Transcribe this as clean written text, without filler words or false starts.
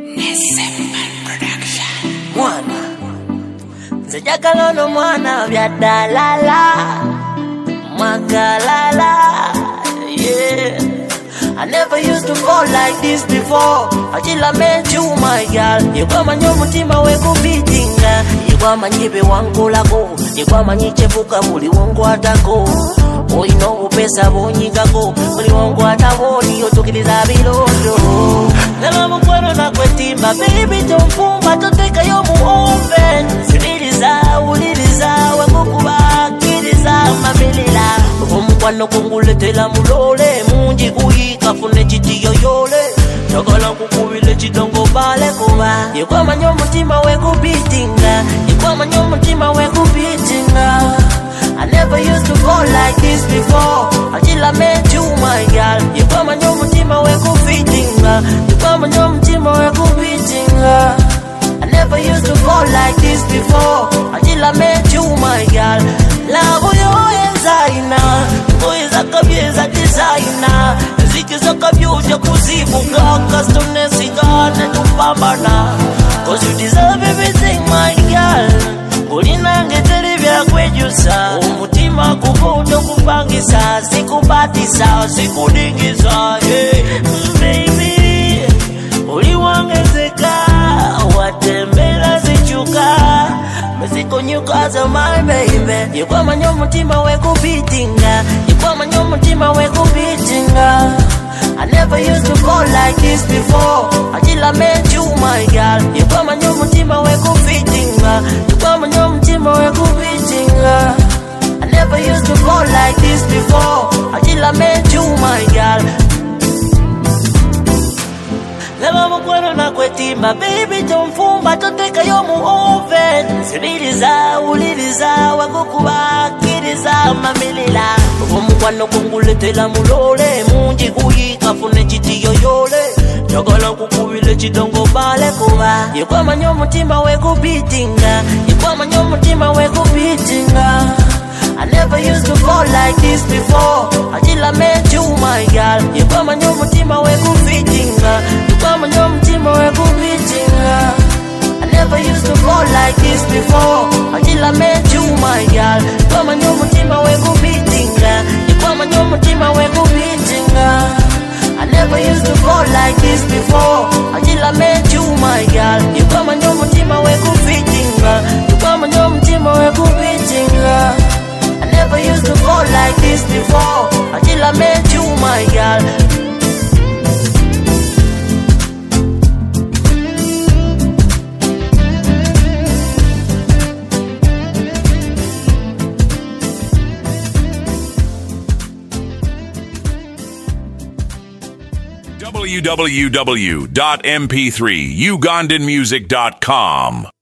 Mwana Nzejagala no mwana bya dalala Magalala. Yeah, I never used to fall like this before until I met you, my girl. Yegwa manyo mutima we kubitinga, yegwa manyibe wangolako, yegwa manyichefuka muli wongo atako. Oyino upesa bonyigako, muli wongo ataboni yotukiriza bilondo. Lelo mukwano na kwetimba, baby tomfumba toteka yo mu oven. Uliriza wekukuba kiriza mabilila. Omukwano kunguletela mulole, munji kuyika fune chitiyo yole. Njagala nkukubile chidongo bale kuba. Yegwa manyo mutima we kubitinga, yegwa manyo mutima we kubitinga. I never used to fall like this before until I met you, my girl. Yegwa manyo mutima we kubitinga, yegwa manyo mutima we kubitinga. I never used to fall like this before until I met you, my girl. Love you designer, boys are kabiza designer. Zikiza kabyuja kuzibuka, customness igana tupambana. Cause you deserve everything, my girl. Ulina ngeteli vya kwejusa, umutima kuvuto kupangisa, sikubatisa, sikudingiza. Hey, baby, uliwangezeka, watembela zichuka. Mesiko nyuka za my baby. Yegwa manyo mutima we kubitinga, yegwa manyo mutima we kubitinga. I never used to fall like this before until I met you, my girl. Yegwa manyo mutima we kubitinga, yegwa manyo mutima we kubitinga. I never used to fall like this before until I met you, my girl. Lelo mukwano na kwetimba, baby tomfumba toteka yo mu oven. Uliriza wekukuba kiriza mamilila. Omukwano kunguletela mulole, munji kuyika fune chitiyo yole. Njagala nkukubile chidongo bale kuba. Yegwa manyo mutima we kubitinga, yegwa manyo mutima we kubitinga. I never used to fall like this before until I met you, my girl. Yegwa manyo mutima we kubitinga, yegwa manyo mutima we kubitinga. I never used to fall like this before until I met you, my girl. Yegwa manyo mutima we kubitinga, yegwa manyo mutima we kubitinga. I never used to fall like this before until I met you, my girl. Yegwa manyo mutima we kubitinga, yegwa manyo mutima we kubitinga. I never used to fall like this before until I met you, my girl. www.mp3ugandanmusic.com